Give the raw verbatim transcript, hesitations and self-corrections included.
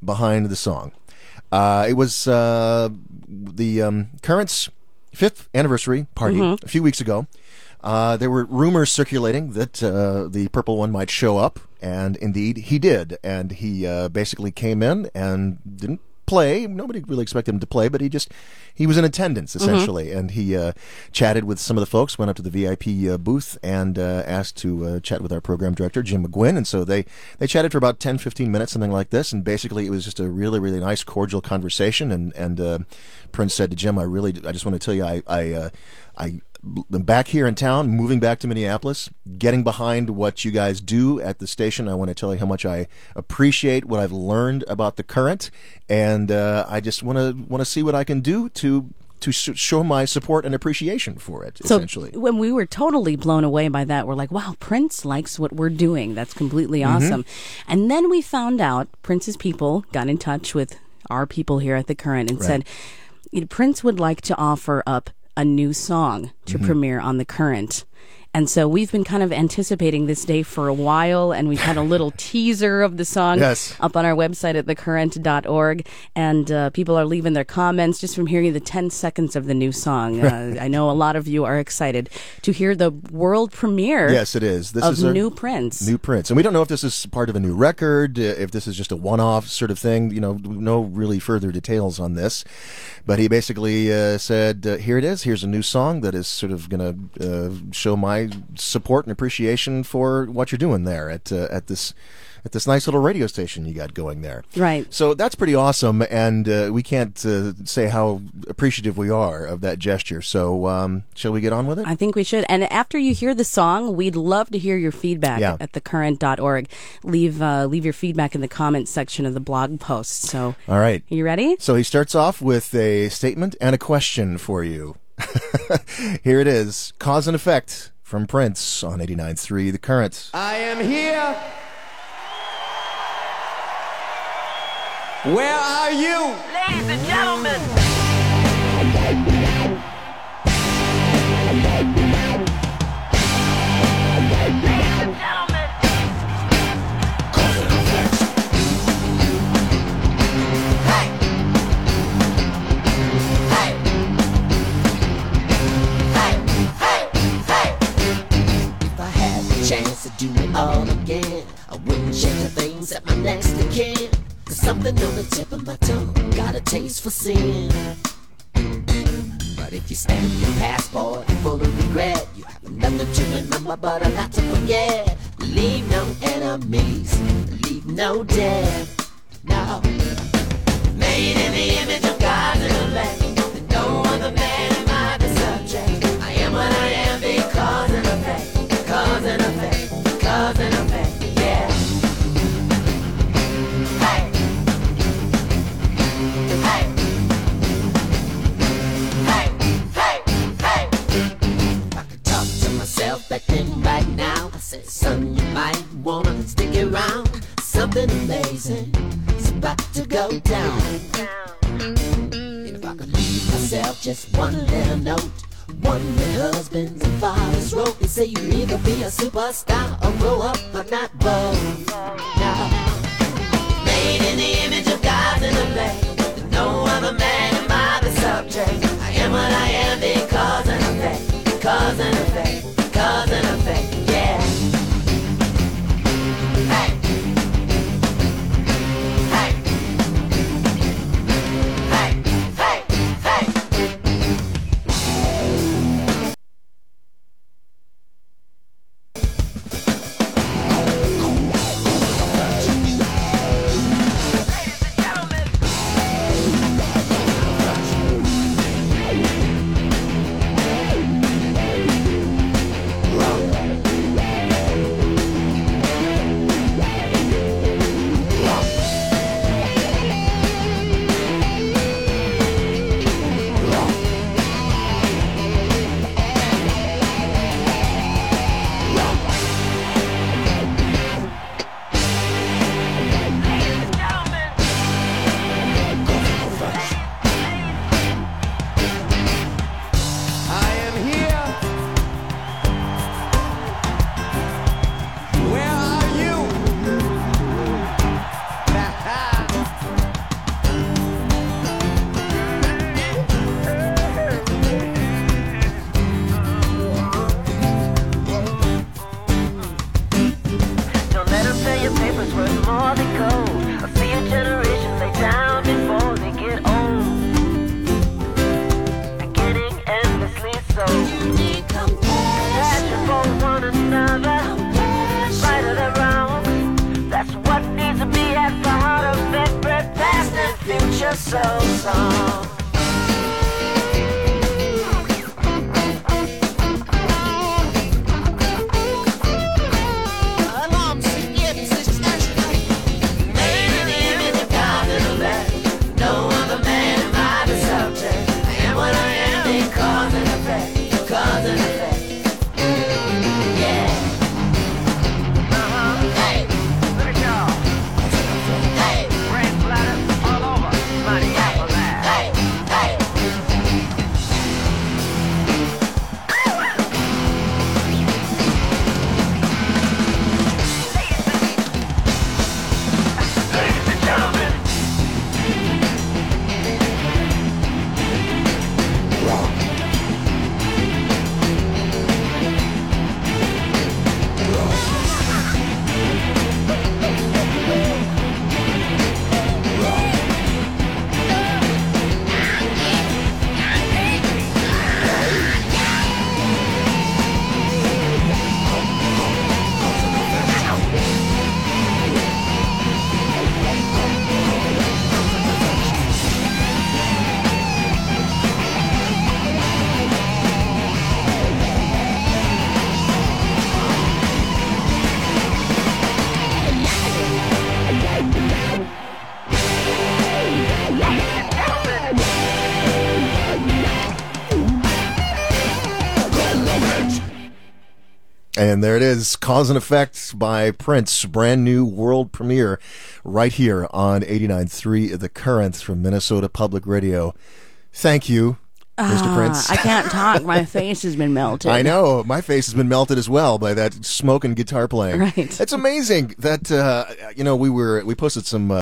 behind the song. Uh, it was uh, the um, Current's fifth anniversary party Mm-hmm. a few weeks ago. Uh, there were rumors circulating that uh, the Purple One might show up, and indeed he did. And he uh, basically came in and didn't play. Nobody really expected him to play, but he just he was in attendance essentially, mm-hmm. and he uh, chatted with some of the folks. Went up to the V I P uh, booth and uh, asked to uh, chat with our program director Jim McGuinn, and so they they chatted for about ten, fifteen minutes, something like this. And basically, it was just a really, really nice, cordial conversation. And and uh, Prince said to Jim, "I really, I just want to tell you, I I uh, I." I'm back here in town, moving back to Minneapolis, getting behind what you guys do at the station. I want to tell you how much I appreciate what I've learned about the Current, and uh, I just want to want to see what I can do to to sh- show my support and appreciation for it, so essentially." When we were totally blown away by that, we're like, wow, Prince likes what we're doing. That's completely awesome. Mm-hmm. And then we found out Prince's people got in touch with our people here at the Current and right. said Prince would like to offer up a new song to mm-hmm. premiere on the Current. And so we've been kind of anticipating this day for a while, and we've had a little teaser of the song yes. up on our website at the current dot org, and uh, people are leaving their comments just from hearing the ten seconds of the new song. Uh, I know a lot of you are excited to hear the world premiere yes, it is. This of is a New Prince. New Prince. And we don't know if this is part of a new record, if this is just a one-off sort of thing. You know, no really further details on this. But he basically uh, said, uh, here it is. Here's a new song that is sort of going to uh, show my support and appreciation for what you're doing there at uh, at this at this nice little radio station you got going there. Right. So that's pretty awesome, and uh, we can't uh, say how appreciative we are of that gesture. So um, shall we get on with it? I think we should. And after you hear the song, we'd love to hear your feedback yeah. at the current dot org. Leave uh, leave your feedback in the comments section of the blog post. So, all right. Are you ready? So he starts off with a statement and a question for you. Here it is. Cause and Effect from Prince on eighty-nine point three The Current. I am here. Where are you? Ladies and gentlemen. Chance to do it all again, I wouldn't change the things at my next of kin. Cause something on the tip of my tongue got a taste for sin. But if you stamp your passport full of regret, you have nothing to remember but a lot to forget. Leave no enemies, leave no debt. No, made in the image of God and elect, and no other man am I the subject. I am what I am because and effect. Cause and effect, cause and effect, yeah. Hey! Hey! Hey! Hey! Hey! I could talk to myself back then, right now. I said, son, you might wanna stick around. Something amazing is about to go down. And if I could leave myself just one little note, one that husbands and fathers wrote, they say you either be a superstar or grow up but not both. Now, made in the image of God and elect, no other man am I the subject. I am what I am because and effect, cause and effect, cause and effect, yeah. Hey! Hey! Hey! Hey! Hey! your soul song. And there it is, Cause and Effect by Prince, brand new world premiere right here on eighty-nine point three The Current from Minnesota Public Radio. Thank you, Mister Ah, Prince. I can't talk. My face has been melted. I know. My face has been melted as well by that smoke and guitar playing. Right. It's amazing that, uh, you know, we were, we posted some, uh,